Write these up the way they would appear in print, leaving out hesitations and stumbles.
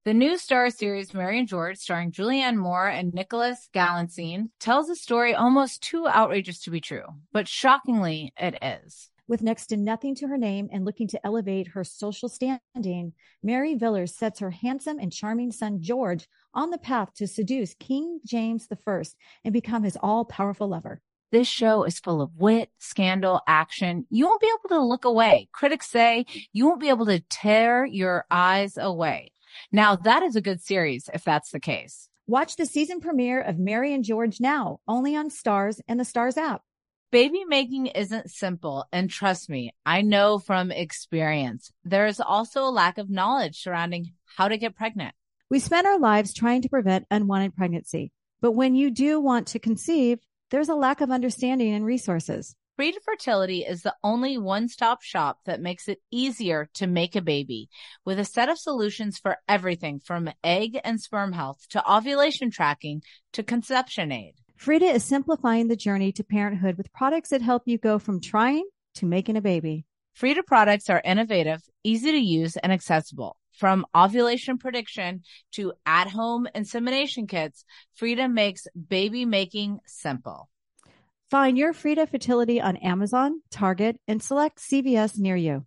The new Star series, Mary and George, starring Julianne Moore and Nicholas Galitzine, tells a story almost too outrageous to be true, but shockingly, it is. With next to nothing to her name and looking to elevate her social standing, Mary Villers sets her handsome and charming son, George, on the path to seduce King James I and become his all-powerful lover. This show is full of wit, scandal, action. You won't be able to look away. Critics say you won't be able to tear your eyes away. Now, that is a good series if that's the case. Watch the season premiere of Mary and George now, only on Starz and the Starz app. Baby making isn't simple, and trust me, I know from experience. There is also a lack of knowledge surrounding how to get pregnant. We spend our lives trying to prevent unwanted pregnancy, but when you do want to conceive, there's a lack of understanding and resources. Frida Fertility is the only one-stop shop that makes it easier to make a baby, with a set of solutions for everything from egg and sperm health to ovulation tracking to conception aid. Frida is simplifying the journey to parenthood with products that help you go from trying to making a baby. Frida products are innovative, easy to use, and accessible. From ovulation prediction to at-home insemination kits, Frida makes baby making simple. Find your Frida Fertility on Amazon, Target, and select CVS near you.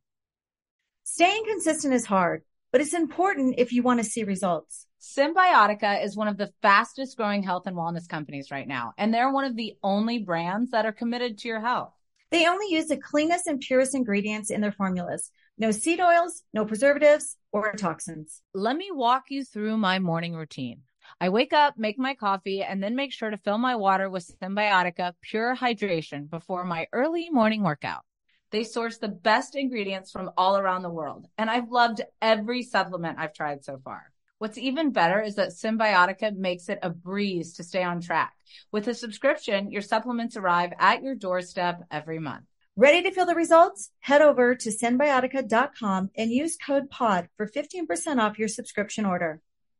Staying consistent is hard, but it's important if you want to see results. Symbiotica is one of the fastest growing health and wellness companies right now, and they're one of the only brands that are committed to your health. They only use the cleanest and purest ingredients in their formulas. No seed oils, no preservatives, or toxins. Let me walk you through my morning routine. I wake up, make my coffee, and then make sure to fill my water with Symbiotica Pure Hydration before my early morning workout. They source the best ingredients from all around the world, and I've loved every supplement I've tried so far. What's even better is that Symbiotica makes it a breeze to stay on track. With a subscription, your supplements arrive at your doorstep every month. Ready to feel the results? Head over to Symbiotica.com and use code POD for 15% off your subscription order.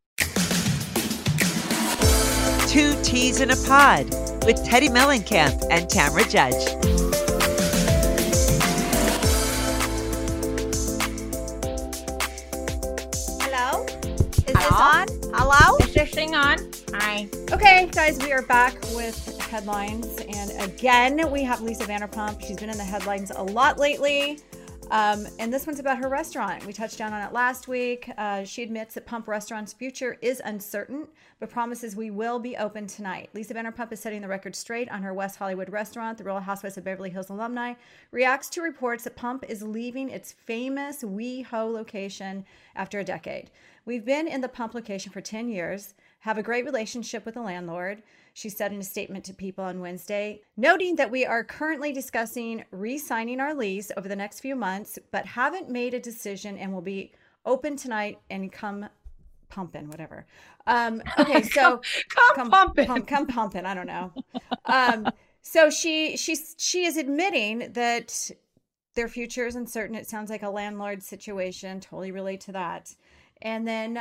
Two Teas in a Pod with Teddy Mellencamp and Tamra Judge. Hello? Is this on? Hello? Is this thing on? Hi. Okay, guys, we are back with headlines. And again, we have Lisa Vanderpump. She's been in the headlines a lot lately. And this one's about her restaurant. We touched down on it last week. She admits that Pump Restaurant's future is uncertain, but promises we will be open tonight. Lisa Vanderpump is setting the record straight on her West Hollywood restaurant. The Real Housewives of Beverly Hills alumni reacts to reports that Pump is leaving its famous WeHo location after a decade. We've been in the Pump location for 10 years, have a great relationship with the landlord. She said in a statement to People on Wednesday, noting that we are currently discussing re-signing our lease over the next few months, but haven't made a decision and will be open tonight and come pumping, whatever. Okay, so come pumping. Come pumping. I don't know. So she is admitting that their future is uncertain. It sounds like a landlord situation. Totally relate to that. And then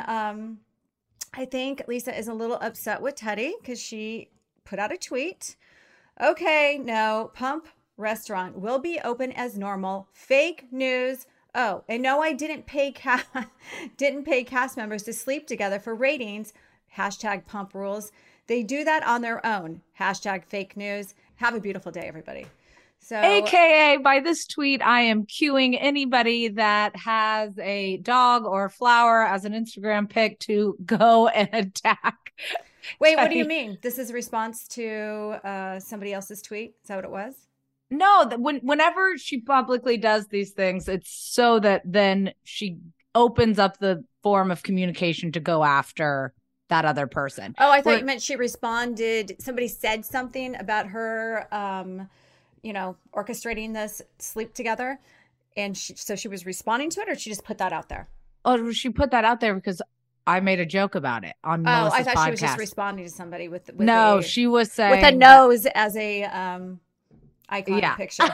I think Lisa is a little upset with Teddy because she put out a tweet. Okay, no, Pump Restaurant will be open as normal. Fake news. Oh, and no, I didn't pay cast members to sleep together for ratings. Hashtag Pump rules. They do that on their own. Hashtag fake news. Have a beautiful day, everybody. So, AKA, by this tweet, I am cueing anybody that has a dog or flower as an Instagram pic to go and attack. Wait, what do you mean? This is a response to somebody else's tweet? Is that what it was? No, whenever she publicly does these things, it's so that then she opens up the form of communication to go after that other person. Oh, I thought you meant she responded. Somebody said something about her orchestrating this sleep together. And so she was responding to it, or she just put that out there? Oh, she put that out there because I made a joke about it on Melissa's I thought podcast. she was just responding to somebody with she was saying with a nose as a icon picture.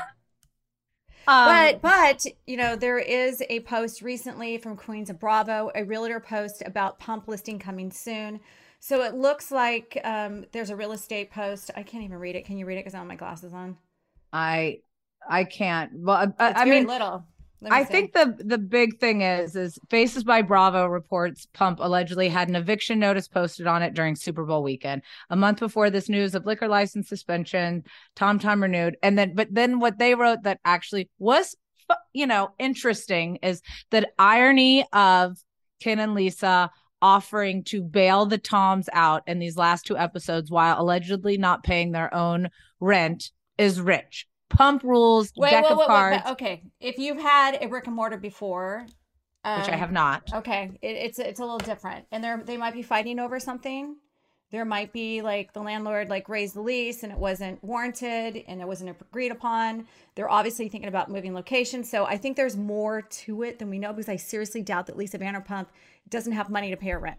But there is a post recently from Queens of Bravo, a realtor post about Pump listing coming soon. So it looks like there's a real estate post. I can't even read it. Can you read it? Because I don't have my glasses on. I can't. Well, I mean, little. I think the big thing is Faces by Bravo reports Pump allegedly had an eviction notice posted on it during Super Bowl weekend. A month before this news of liquor license suspension, Tom renewed. But then what they wrote that actually was, interesting is the irony of Ken and Lisa offering to bail the Toms out in these last 2 episodes while allegedly not paying their own rent is rich. Pump rules, deck of cards. Okay, if you've had a brick and mortar before, which I have not. Okay, it's a little different, and they might be fighting over something. There might be like the landlord like raised the lease and it wasn't warranted and it wasn't agreed upon. They're obviously thinking about moving location, so I think there's more to it than we know because I seriously doubt that Lisa Vanderpump doesn't have money to pay her rent.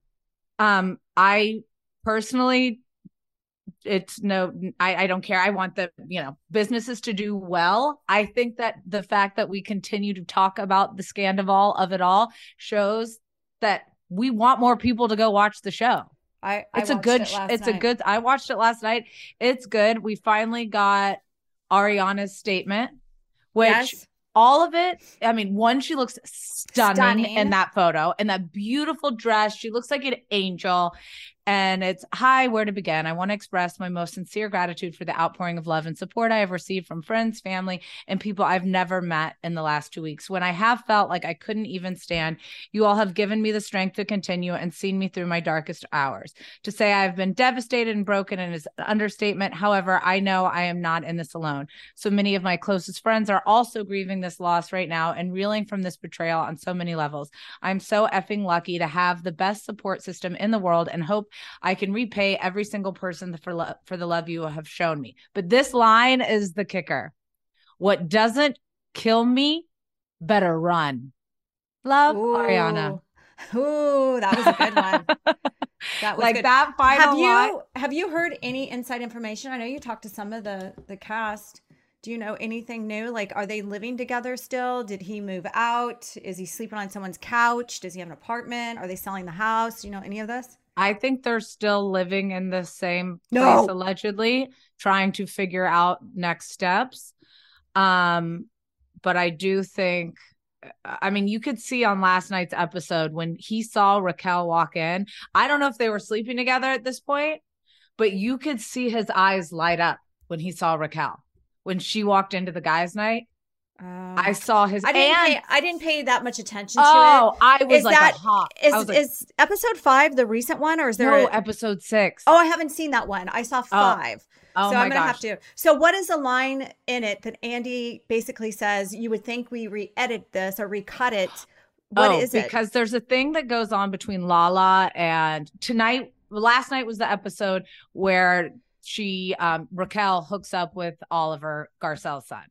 I personally. I don't care. I want the, businesses to do well. I think that the fact that we continue to talk about the scandal of it all shows that we want more people to go watch the show. I watched it last night. It's good. We finally got Ariana's statement, which all of it. I mean, one, she looks stunning in that photo and that beautiful dress. She looks like an angel. And it's, hi, where to begin? I want to express my most sincere gratitude for the outpouring of love and support I have received from friends, family, and people I've never met in the last 2 weeks. When I have felt like I couldn't even stand, you all have given me the strength to continue and seen me through my darkest hours. To say I've been devastated and broken is an understatement. However, I know I am not in this alone. So many of my closest friends are also grieving this loss right now and reeling from this betrayal on so many levels. I'm so effing lucky to have the best support system in the world and hope I can repay every single person for the love you have shown me. But this line is the kicker. What doesn't kill me better run. Love, Ariana. Ooh, that was a good one. That was like good. That final line. Have you heard any inside information? I know you talked to some of the cast. Do you know anything new? Like, are they living together still? Did he move out? Is he sleeping on someone's couch? Does he have an apartment? Are they selling the house? Do you know any of this? I think they're still living in the same place, allegedly, trying to figure out next steps. But I do think, you could see on last night's episode when he saw Raquel walk in. I don't know if they were sleeping together at this point, but you could see his eyes light up when he saw Raquel. When she walked into the guys' night, I saw his. I didn't pay that much attention to it. Oh, I was like a hawk. Is episode 5 the recent one, or is there episode 6? Oh, I haven't seen that one. I saw 5. Oh, so my I'm gonna gosh. have to. So what is the line in it that Andy basically says? You would think we re-edit this or recut it. What is it? Because there's a thing that goes on between Lala and last night was the episode where she Raquel hooks up with Oliver Garcelle's son.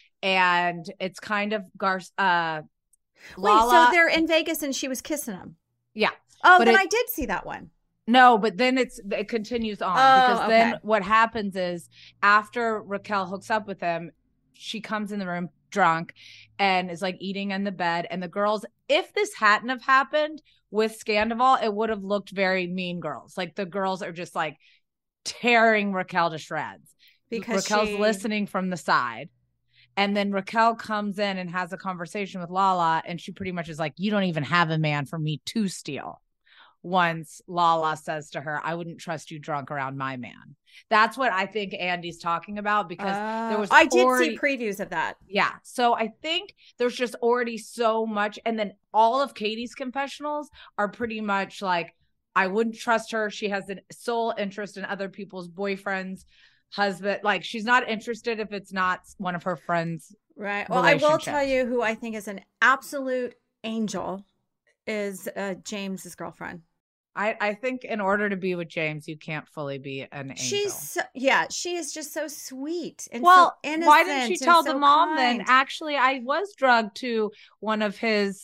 And it's kind of Lala. Wait, so they're in Vegas and she was kissing him. Yeah. Oh, then I did see that one. No, but then it continues on because then what happens is after Raquel hooks up with him, she comes in the room drunk and is like eating in the bed. And the girls, if this hadn't have happened with Scandival, it would have looked very Mean Girls. Like the girls are just like tearing Raquel to shreds because Raquel's listening from the side. And then Raquel comes in and has a conversation with Lala. And she pretty much is like, you don't even have a man for me to steal. Once Lala says to her, I wouldn't trust you drunk around my man. That's what I think Andy's talking about because I did see previews of that. Yeah. So I think there's just already so much. And then all of Katie's confessionals are pretty much like, I wouldn't trust her. She has a sole interest in other people's boyfriends. Husband, like she's not interested if it's not one of her friends. Right. Well, I will tell you who I think is an absolute angel is James's girlfriend. I think in order to be with James, you can't fully be an angel. She is just so sweet and so innocent. Why didn't she tell the mom then? Actually, I was drugged to one of his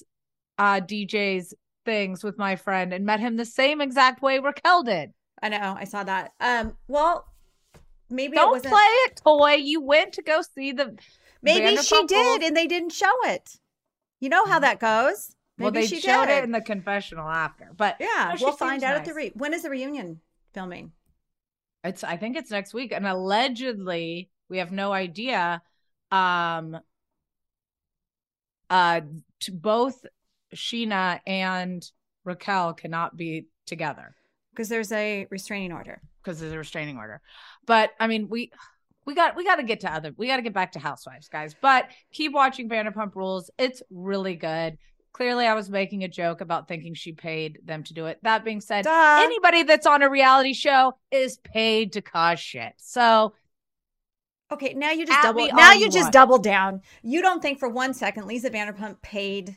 DJ's things with my friend and met him the same exact way Raquel did. I know. I saw that. Well. Maybe don't it wasn't... play it toy. You went to go see the. Maybe she did, and they didn't show it. You know how that goes. Maybe they showed it in the confessional after, but yeah, we'll find out at the when is the reunion filming? I think it's next week, and allegedly we have no idea. to both Sheena and Raquel cannot be together because there's a restraining order. But I mean, we got to get back to Housewives, guys. But keep watching Vanderpump Rules. It's really good. Clearly, I was making a joke about thinking she paid them to do it. That being said, anybody that's on a reality show is paid to cause shit. So, okay, now you just double down. You don't think for 1 second Lisa Vanderpump paid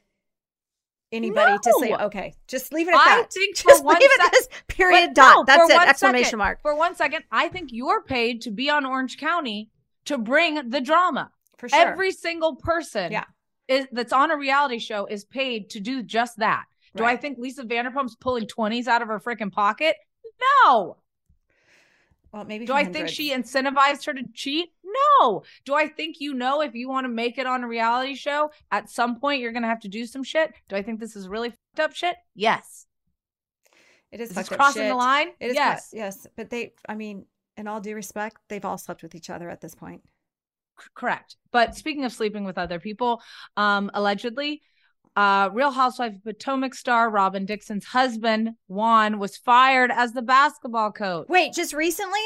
anybody to say, okay, just leave it at that. I think just leave it at this period dot. That's it. Exclamation mark. For 1 second, I think you're paid to be on Orange County to bring the drama. For sure. Every single person. Yeah. That's on a reality show is paid to do just that. Do I think Lisa Vanderpump's pulling 20s out of her freaking pocket? No. Well, maybe. Do I think she incentivized her to cheat? No. Do I think if you want to make it on a reality show, at some point you're going to have to do some shit? Do I think this is really fucked up shit? Yes. It is fucked up crossing shit. The line? It is yes. Yes. But in all due respect, they've all slept with each other at this point. Correct. But speaking of sleeping with other people, allegedly, Real Housewives of Potomac star Robin Dixon's husband, Juan, was fired as the basketball coach. Wait, just recently?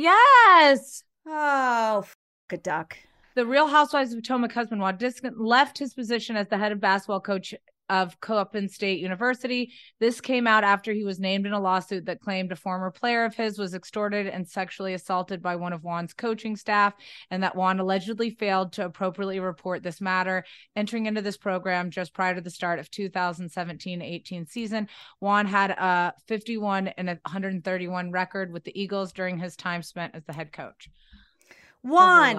Yes. Oh, a duck. The Real Housewives of Potomac husband, Juan Dixon, left his position as the head of basketball coach of Coppin State University. This came out after he was named in a lawsuit that claimed a former player of his was extorted and sexually assaulted by one of Juan's coaching staff, and that Juan allegedly failed to appropriately report this matter. Entering into this program just prior to the start of 2017-18 season, Juan had a 51 and 131 record with the Eagles during his time spent as the head coach. Juan.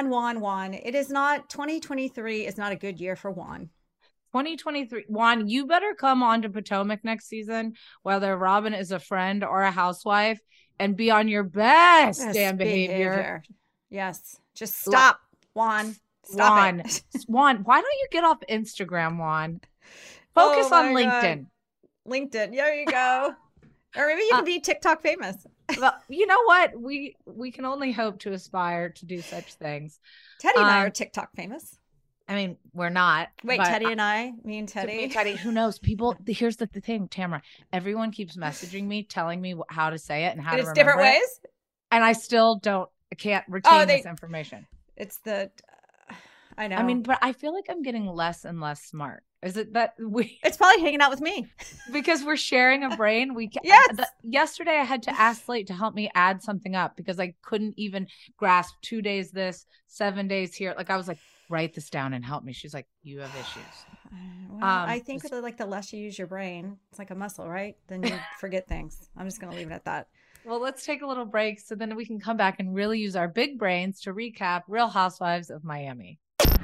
It is not 2023 is not a good year for Juan. 2023, Juan, you better come on to Potomac next season, whether Robin is a friend or a housewife, and be on your best damn behavior. Yes. Just stop, Juan. Stop it. Juan, why don't you get off Instagram, Juan? Focus on LinkedIn. God. LinkedIn. There you go. Or maybe you can be TikTok famous. Well, you know what? We can only hope to aspire to do such things. Teddy and I are TikTok famous. I mean, we're not. Wait, Teddy and I? Me and Teddy? Who knows? People, here's the thing, Tamara. Everyone keeps messaging me, telling me how to say it and how to remember different ways? And I still can't retain this information. It's I know. I mean, but I feel like I'm getting less and less smart. Is it that It's probably hanging out with me. Because we're sharing a brain. Yes. Yesterday I had to ask Slate to help me add something up because I couldn't even grasp 2 days this, 7 days here. Like I was like, write this down and help me. She's like, you have issues. Well, I think the less you use your brain, it's like a muscle, right? Then you forget things. I'm just going to leave it at that. Well, let's take a little break so then we can come back and really use our big brains to recap Real Housewives of Miami.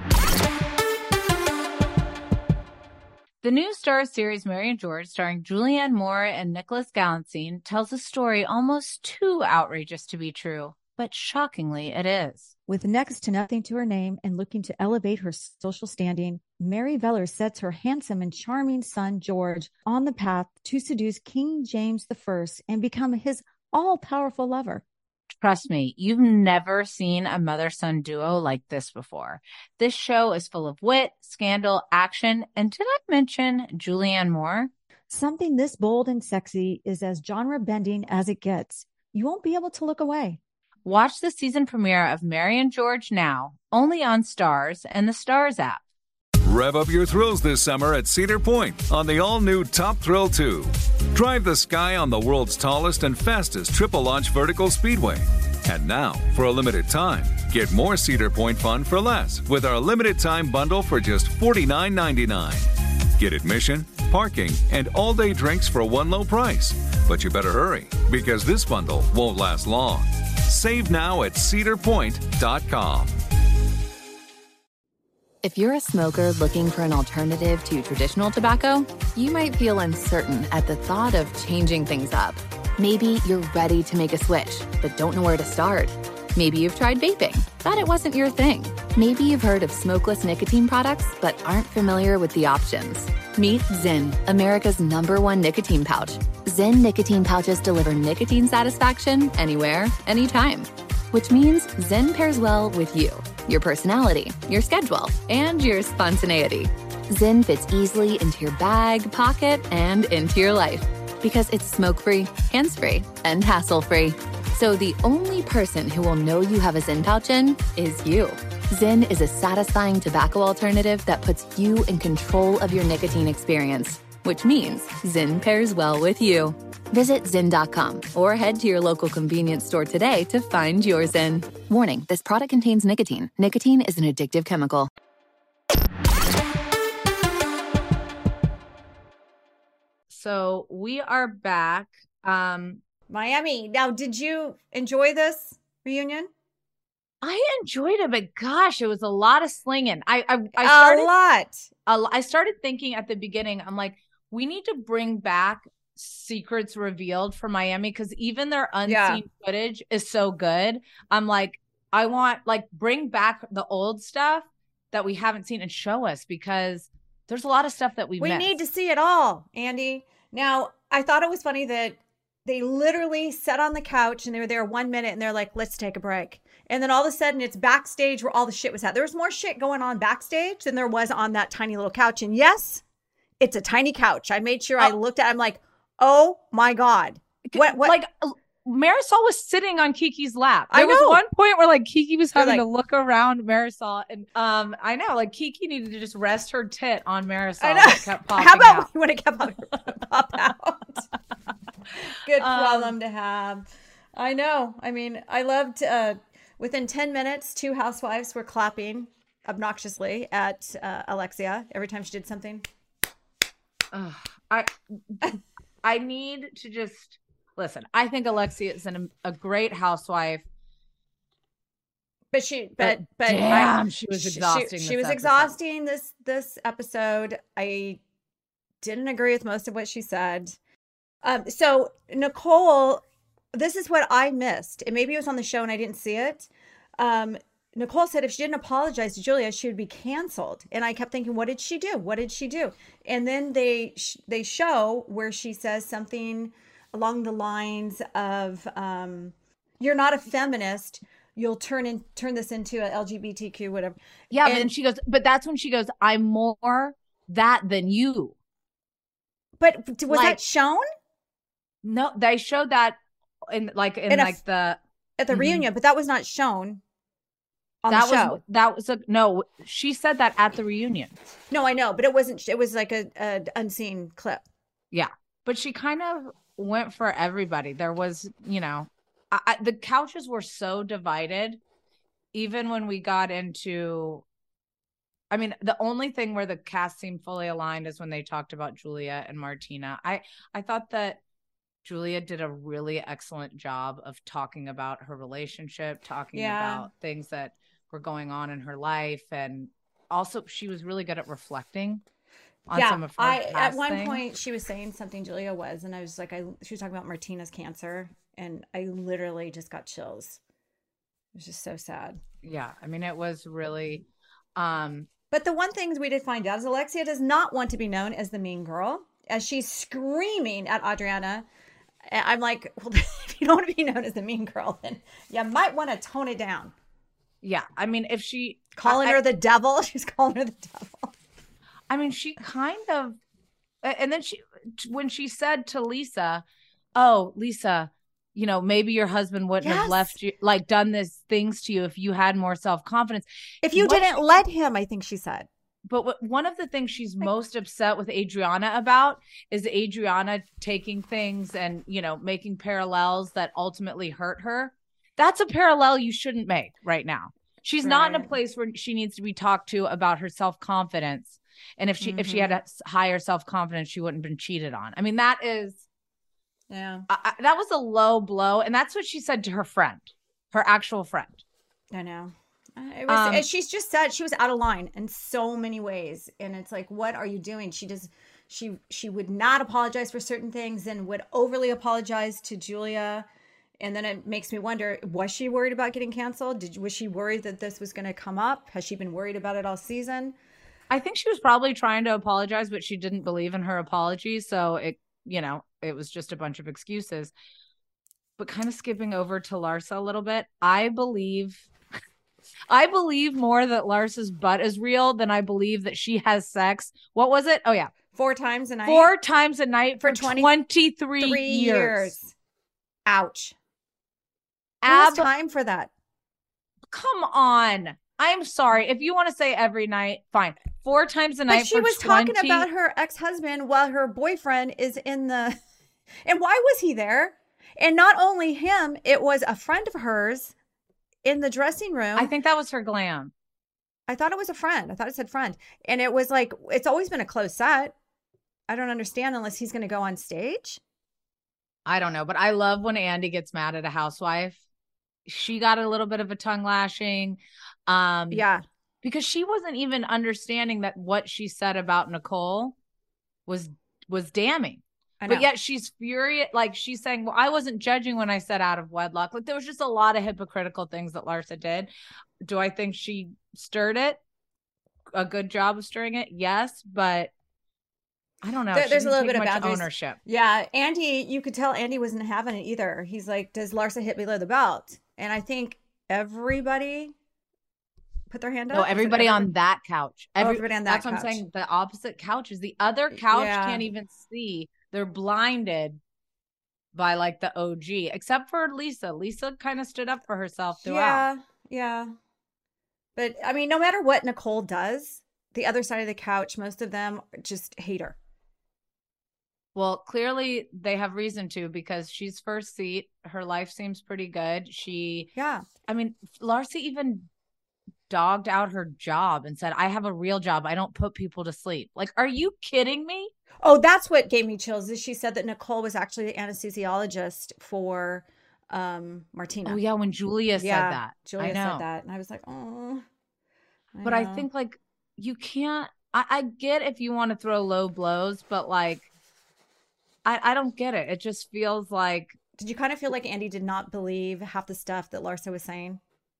The new Starz series Mary and George, starring Julianne Moore and Nicholas Galitzine, tells a story almost too outrageous to be true, but shockingly it is. With next to nothing to her name and looking to elevate her social standing, Mary Veller sets her handsome and charming son, George, on the path to seduce King James I and become his all-powerful lover. Trust me, you've never seen a mother-son duo like this before. This show is full of wit, scandal, action, and did I mention Julianne Moore? Something this bold and sexy is as genre-bending as it gets. You won't be able to look away. Watch the season premiere of Mary and George now, only on Starz and the Starz app. Rev up your thrills this summer at Cedar Point on the all-new Top Thrill 2. Drive the sky on the world's tallest and fastest triple-launch vertical speedway. And now, for a limited time, get more Cedar Point fun for less with our limited-time bundle for just $49.99. Get admission, parking, and all-day drinks for one low price. But you better hurry, because this bundle won't last long. Save now at cedarpoint.com. If you're a smoker looking for an alternative to traditional tobacco, you might feel uncertain at the thought of changing things up. Maybe you're ready to make a switch, but don't know where to start. Maybe you've tried vaping, thought it wasn't your thing. Maybe you've heard of smokeless nicotine products, but aren't familiar with the options. Meet Zyn, America's #1 nicotine pouch. Zyn nicotine pouches deliver nicotine satisfaction anywhere, anytime. Which means Zyn pairs well with you, your personality, your schedule, and your spontaneity. Zyn fits easily into your bag, pocket, and into your life because it's smoke-free, hands-free, and hassle-free. So the only person who will know you have a Zyn pouch in is you. Zyn is a satisfying tobacco alternative that puts you in control of your nicotine experience, which means Zyn pairs well with you. Visit Zyn.com or head to your local convenience store today to find your Zyn. Warning, this product contains nicotine. Nicotine is an addictive chemical. So we are back. Miami. Now, did you enjoy this reunion? I enjoyed it, but gosh, it was a lot of slinging. I started thinking at the beginning, I'm like, we need to bring back secrets revealed for Miami because even their unseen footage is so good. I'm like, I want bring back the old stuff that we haven't seen and show us because there's a lot of stuff that we need to see it all, Andy. Now, I thought it was funny that they literally sat on the couch and they were there 1 minute and they're like, let's take a break. And then all of a sudden it's backstage where all the shit was at. There was more shit going on backstage than there was on that tiny little couch. And yes, it's a tiny couch. I made sure I looked at it. I'm like, oh my God. What? Like Marisol was sitting on Kiki's lap. There was one point where Kiki was having to look around Marisol. And I know Kiki needed to just rest her tit on Marisol. I know. It kept popping How about out. when it kept pop out? Good problem to have. I know. I mean, I loved within 10 minutes, 2 housewives were clapping obnoxiously at Alexia every time she did something. I need to just listen. I think Alexia is a great housewife. But she was exhausting. She was exhausting this episode. I didn't agree with most of what she said. So Nicole, this is what I missed. And maybe it was on the show and I didn't see it. Nicole said if she didn't apologize to Julia, she would be canceled. And I kept thinking, what did she do? What did she do? And then they show where she says something along the lines of, you're not a feminist. You'll turn this into a LGBTQ, whatever. Yeah. And she goes, but that's when she goes, I'm more that than you. But was that shown? No, they showed that at the reunion, but that was not shown on the show. No, she said that at the reunion. No, I know, but it wasn't. It was like a unseen clip. Yeah, but she kind of went for everybody. There was, the couches were so divided. Even when we got into, I mean, the only thing where the cast seemed fully aligned is when they talked about Julia and Martina. I thought that Julia did a really excellent job of talking about her relationship, talking about things that were going on in her life. And also she was really good at reflecting on some of her past at one things. point she was saying something Julia was, and I was like, she was talking about Martina's cancer. And I literally just got chills. It was just so sad. Yeah. I mean, it was really, but the one thing we did find out is Alexia does not want to be known as the mean girl, as she's screaming at Adriana. I'm like, well, if you don't want to be known as the mean girl, then you might want to tone it down. Yeah. I mean, if she calling her the devil, she's calling her the devil. I mean, she kind of, and then when she said to Lisa, oh, Lisa, maybe your husband wouldn't have left you, done these things to you if you had more self-confidence. If you didn't let him, I think she said. But one of the things she's most upset with Adriana about is Adriana taking things and, making parallels that ultimately hurt her. That's a parallel you shouldn't make right now. She's not in a place where she needs to be talked to about her self-confidence. And if she had a higher self-confidence, she wouldn't have been cheated on. I mean, that is... Yeah, that was a low blow. And that's what she said to her friend, her actual friend. I know. It was, she's just said she was out of line in so many ways. And it's like, what are you doing? She would not apologize for certain things and would overly apologize to Julia. And then it makes me wonder, was she worried about getting canceled? Was she worried that this was going to come up? Has she been worried about it all season? I think she was probably trying to apologize, but she didn't believe in her apology. So it was just a bunch of excuses. But kind of skipping over to Larsa a little bit, I believe I believe more that Larsa's butt is real than I believe that she has sex. What was it? Oh, yeah. 4 times a night? 4 times a night for 23 3 years. Ouch. Who has time for that? Come on. I'm sorry. If you want to say every night, fine. 4 times a night. But she was talking about her ex-husband while her boyfriend is in the... And why was he there? And not only him, it was a friend of hers in the dressing room. I think that was her glam. I thought it was a friend. I thought it said friend. And it was like, it's always been a closed set. I don't understand unless he's going to go on stage. I don't know, but I love when Andy gets mad at a housewife. She got a little bit of a tongue lashing. Yeah. Because she wasn't even understanding that what she said about Nicole was damning. But yet she's furious. Like, she's saying, well, I wasn't judging when I said out of wedlock. Like, there was just a lot of hypocritical things that Larsa did. Do I think she stirred it? A good job of stirring it? Yes, but I don't know. There's a little bit of ownership. Yeah. Andy, you could tell Andy wasn't having it either. He's like, does Larsa hit below the belt? And I think everybody put their hand up. No, everybody on that couch. Everybody on that couch. That's what I'm saying. The opposite couches. The other couch can't even see. They're blinded by like the OG, except for Lisa. Lisa kind of stood up for herself throughout. Yeah. But I mean, no matter what Nicole does, the other side of the couch, most of them just hate her. Well, clearly they have reason to, because she's first seat. Her life seems pretty good. I mean, Larsa even dogged out her job and said, I have a real job. I don't put people to sleep. Like, are you kidding me? Oh, that's what gave me chills. Is she said that Nicole was actually the anesthesiologist for Martina. Oh, yeah, when Julia said that. Julia said that. And I was like, oh. I think, like, you can't. I get if you want to throw low blows, but, like, I don't get it. It just feels like. Did you kind of feel like Andy did not believe half the stuff that Larsa was saying?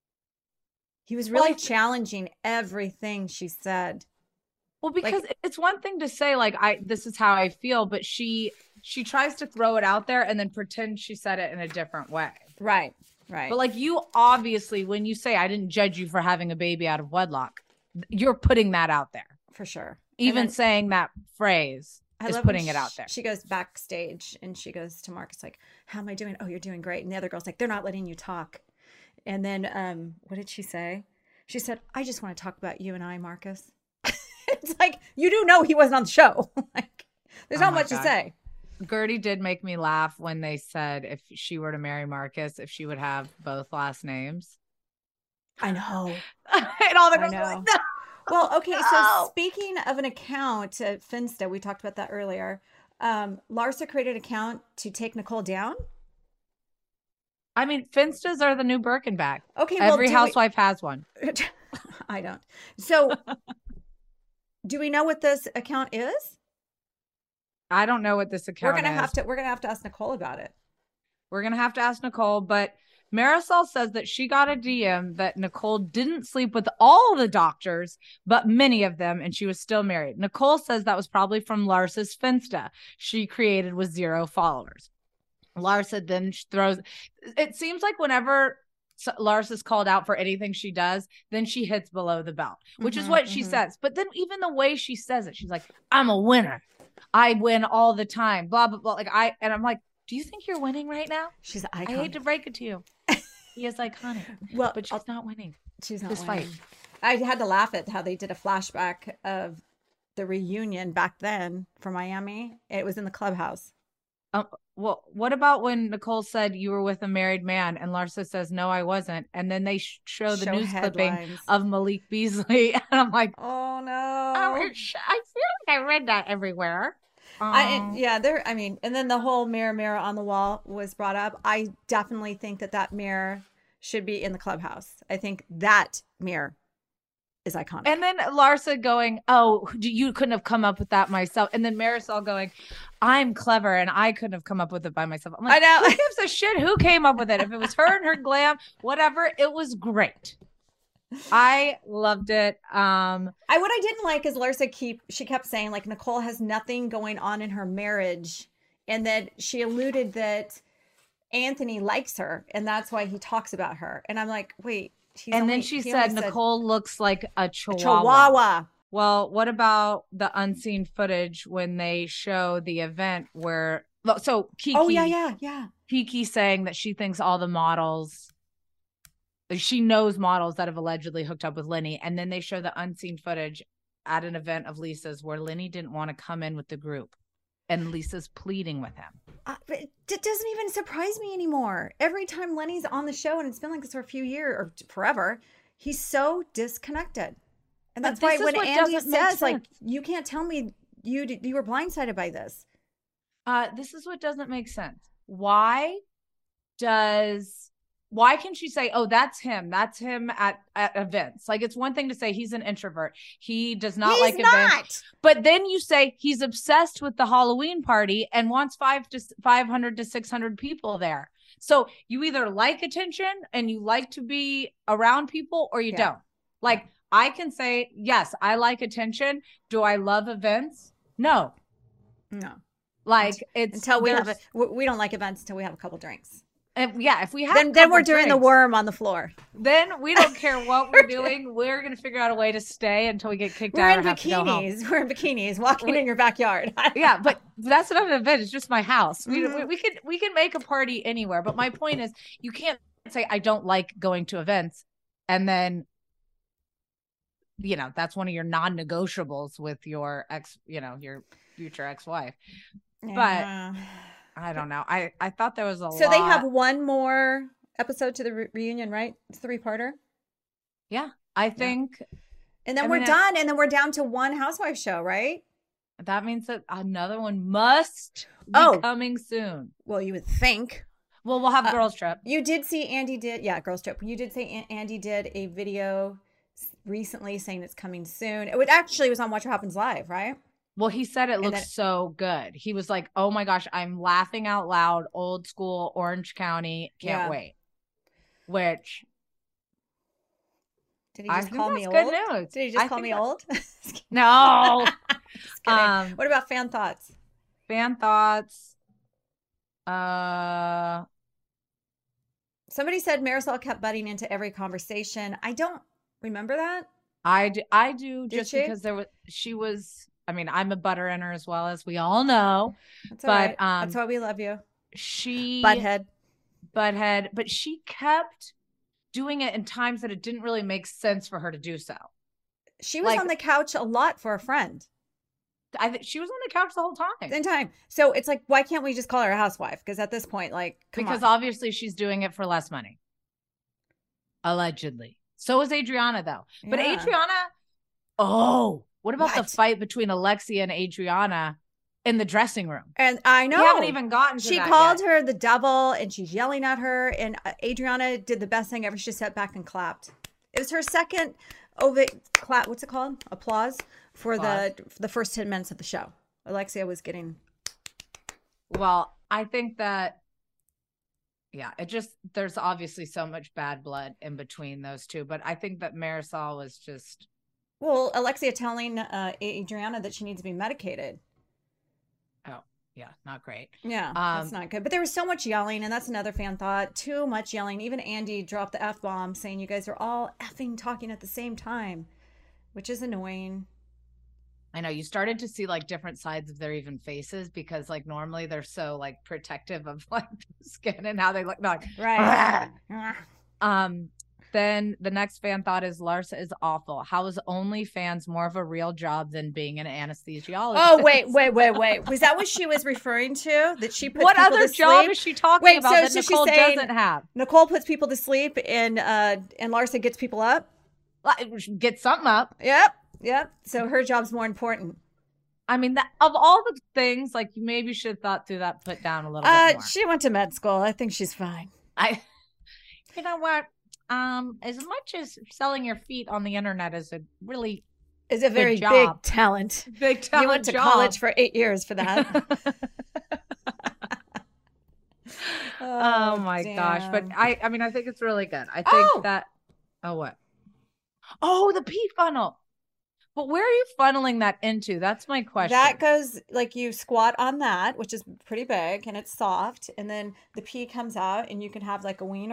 He was really challenging everything she said. Well, because it's one thing to say, like, this is how I feel, but she tries to throw it out there and then pretend she said it in a different way. Right. But, like, you obviously, when you say, I didn't judge you for having a baby out of wedlock, you're putting that out there. For sure. Even saying that phrase is putting it out there. She goes backstage and she goes to Marcus, like, how am I doing? Oh, you're doing great. And the other girl's like, they're not letting you talk. And then what did she say? She said, I just want to talk about you and I, Marcus. It's like, you do know he wasn't on the show. Like, there's not much to say. Gertie did make me laugh when they said if she were to marry Marcus, if she would have both last names. I know. And all the girls were like, no. Well, okay. So speaking of an account at Finsta, we talked about that earlier. Larsa created an account to take Nicole down. I mean, Finstas are the new Birkin bag. Okay. Every housewife has one. I don't. So do we know what this account is? I don't know what this account is. We're gonna have to ask Nicole about it. We're gonna have to ask Nicole, but Marisol says that she got a DM that Nicole didn't sleep with all the doctors, but many of them, and she was still married. Nicole says that was probably from Larsa's Finsta she created with 0 followers. Larsa then throws. It seems like whenever Larsa's called out for anything she does, then she hits below the belt, which is what she says. But then even the way she says it, she's like, I'm a winner. I win all the time, blah, blah, blah. And I'm like, do you think you're winning right now? She's iconic. I hate to break it to you. He is iconic. Well, but she's not winning. She's not this winning. Fight. I had to laugh at how they did a flashback of the reunion back then for Miami. It was in the clubhouse. Well, what about when Nicole said you were with a married man and Larsa says, no, I wasn't. And then they show the news clipping of Malik Beasley. And I'm like, oh, no. I feel like I read that everywhere. And then the whole mirror on the wall was brought up. I definitely think that mirror should be in the clubhouse. I think that mirror is iconic. And then Larsa going, oh, you couldn't have come up with that myself. And then Marisol going, I'm clever and I couldn't have come up with it by myself. I'm like, I know. Who gives a shit who came up with it? If it was her and her glam, whatever, it was great. I loved it. What I didn't like is Larsa she kept saying like Nicole has nothing going on in her marriage, and that she alluded that Anthony likes her and that's why he talks about her. And I'm like, wait, And then she said Nicole looks like a chihuahua. Chihuahua. Well, what about the unseen footage when they show the event where, so Kiki. Oh, yeah. Kiki saying that she thinks all the models, she knows models that have allegedly hooked up with Lenny. And then they show the unseen footage at an event of Lisa's where Lenny didn't want to come in with the group. And Lisa's pleading with him. It doesn't even surprise me anymore. Every time Lenny's on the show, and it's been like this for a few years or forever, he's so disconnected. And that's why when Andy says, like, you can't tell me you were blindsided by this. This is what doesn't make sense. Why can she say, oh, that's him at events? Like, it's one thing to say he's an introvert. He does not like events. But then you say he's obsessed with the Halloween party and wants 500 to 600 people there. So you either like attention and you like to be around people or you don't. Like, I can say, yes, I like attention. Do I love events? No. Like, it's until we don't like events until we have a couple drinks. If we have then we're doing the worm on the floor. Then we don't care what we're doing. We're going to figure out a way to stay until we get kicked out. We're in bikinis, walking in your backyard. Yeah, but that's not an event. It's just my house. We can make a party anywhere. But my point is, you can't say I don't like going to events, and then that's one of your non-negotiables with your your future ex-wife. But I don't know. I thought there was a lot. So they have one more episode to the reunion, right? It's 3-parter. Yeah, I think. And then we're done. And then we're down to one housewife show, right? That means that another one must be coming soon. Well, you would think. Well, we'll have Girls Trip. You did see Girls Trip. You did say Andy did a video recently saying it's coming soon. It actually was on Watch What Happens Live, right? Well, he said it looks so good. He was like, oh my gosh, I'm laughing out loud. Old school, Orange County. Can't wait. Which. Did he just call me old? Good news. Did he just call me old? No. What about fan thoughts? Fan thoughts. Somebody said Marisol kept butting into every conversation. I don't remember that. I do just because she was. I mean, I'm a butter in her as well, as we all know. That's all right. That's why we love you. Butthead. But she kept doing it in times that it didn't really make sense for her to do so. She was on the couch a lot for a friend. I think she was on the couch the whole time. So it's like, why can't we just call her a housewife? Because at this point, obviously she's doing it for less money. Allegedly. So is Adriana, though. Yeah. But Adriana, what about the fight between Alexia and Adriana in the dressing room? And I know. We haven't even gotten to that. She called her the devil and she's yelling at her. And Adriana did the best thing ever. She sat back and clapped. It was her second clap. What's it called? Applause for the first 10 minutes of the show. Alexia was getting. Well, I think that. Yeah, there's obviously so much bad blood in between those two. But I think that Marisol was just. Well, Alexia telling Adriana that she needs to be medicated. Oh, yeah, not great. Yeah, that's not good. But there was so much yelling, and that's another fan thought. Too much yelling. Even Andy dropped the F-bomb saying you guys are all effing talking at the same time, which is annoying. I know you started to see like different sides of their even faces because like normally they're so like protective of like skin and how they look. Like, right. Then the next fan thought is Larsa is awful. How is OnlyFans more of a real job than being an anesthesiologist? Oh, wait. Was that what she was referring to? That she puts what people other to job sleep? is she talking about that Nicole doesn't have? Nicole puts people to sleep and Larsa gets people up? Get something up. Yep. So her job's more important. I mean, of all the things, like you maybe should have thought through that, put down a little bit more. She went to med school. I think she's fine. You know what? As much as selling your feet on the internet is a very big talent. Big talent. You went to college for 8 years for that. Oh my gosh. But I mean, I think it's really good. I think that. Oh, what? Oh, the pee funnel. But where are you funneling that into? That's my question. That goes like you squat on that, which is pretty big and it's soft. And then the pee comes out and you can have like a wiener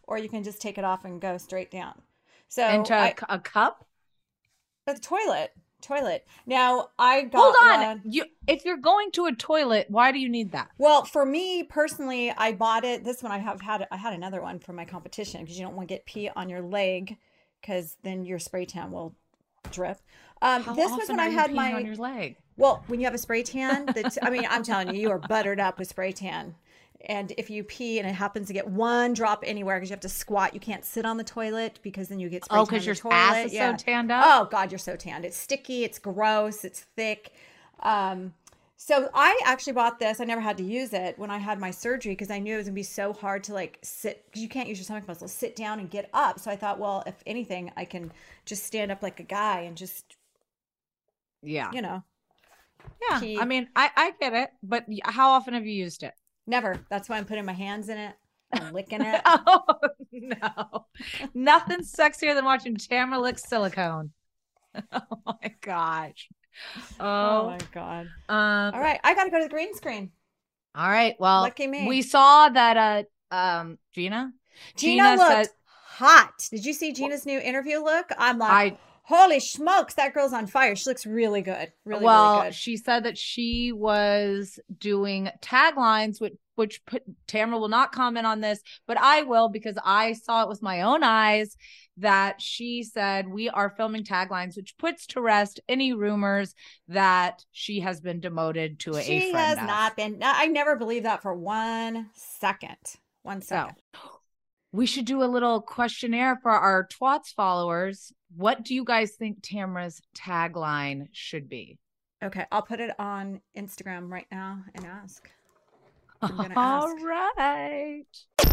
or you can just take it off and go straight down. So Into a cup? The toilet. Now I got Hold on. one. If you're going to a toilet, why do you need that? Well, for me personally, I bought it. This one I had another one for my competition because you don't want to get pee on your leg because then your spray tan will drip. This was when I had on your leg. Well, when you have a spray tan, I'm telling you are buttered up with spray tan. And if you pee and it happens to get one drop anywhere because you have to squat, you can't sit on the toilet because then you get spray tan. Oh, because your ass is so tanned up? Oh, God, you're so tanned. It's sticky. It's gross. It's thick. So I actually bought this. I never had to use it when I had my surgery because I knew it was going to be so hard to like sit because you can't use your stomach muscles, sit down and get up. So I thought, well, if anything, I can just stand up like a guy and just, Yeah. pee. I mean, I get it, but how often have you used it? Never. That's why I'm putting my hands in it. I'm licking it. Oh, no. Nothing's sexier than watching Tamara lick silicone. Oh, my gosh. Oh my God. All right. I got to go to the green screen. All right. Well, Lucky me. We saw that Gina looked hot. Did you see Gina's new interview look? I'm like, holy smokes, that girl's on fire. She looks really good. Really good. She said that she was doing taglines, which Tamara will not comment on this, but I will because I saw it with my own eyes that she said we are filming taglines, which puts to rest any rumors that she has been demoted to a friend. She has not been. I never believed that for 1 second. 1 second. So, we should do a little questionnaire for our Twats followers. What do you guys think Tamara's tagline should be? Okay, I'll put it on Instagram right now and ask. All right.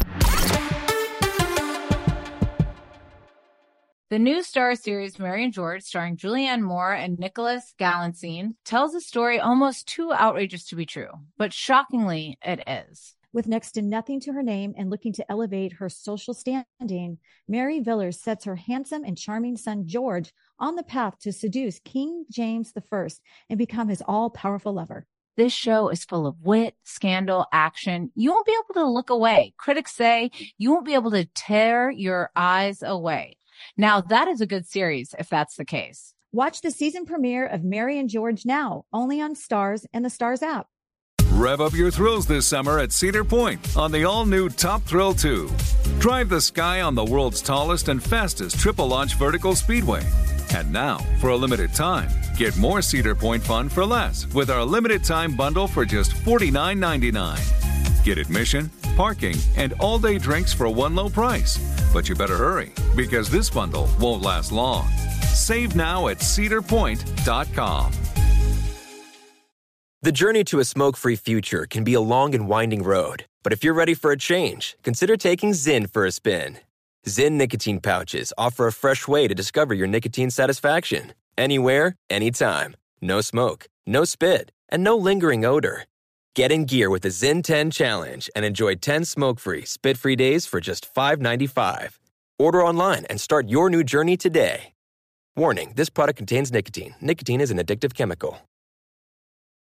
The new Star series Mary and George, starring Julianne Moore and Nicholas Galitzine, tells a story almost too outrageous to be true, but shockingly, it is. With next to nothing to her name and looking to elevate her social standing, Mary Villers sets her handsome and charming son George on the path to seduce King James I and become his all-powerful lover. This show is full of wit, scandal, action. You won't be able to look away. Critics say you won't be able to tear your eyes away. Now, that is a good series if that's the case. Watch the season premiere of Mary and George now, only on Starz and the Starz app. Rev up your thrills this summer at Cedar Point on the all-new Top Thrill 2. Drive the sky on the world's tallest and fastest triple-launch vertical speedway. And now, for a limited time, get more Cedar Point fun for less with our limited-time bundle for just $49.99. Get admission, parking, and all-day drinks for one low price. But you better hurry, because this bundle won't last long. Save now at cedarpoint.com. The journey to a smoke-free future can be a long and winding road. But if you're ready for a change, consider taking Zyn for a spin. Zyn nicotine pouches offer a fresh way to discover your nicotine satisfaction. Anywhere, anytime. No smoke, no spit, and no lingering odor. Get in gear with the Zyn 10 Challenge and enjoy 10 smoke-free, spit-free days for just $5.95. Order online and start your new journey today. Warning, this product contains nicotine. Nicotine is an addictive chemical.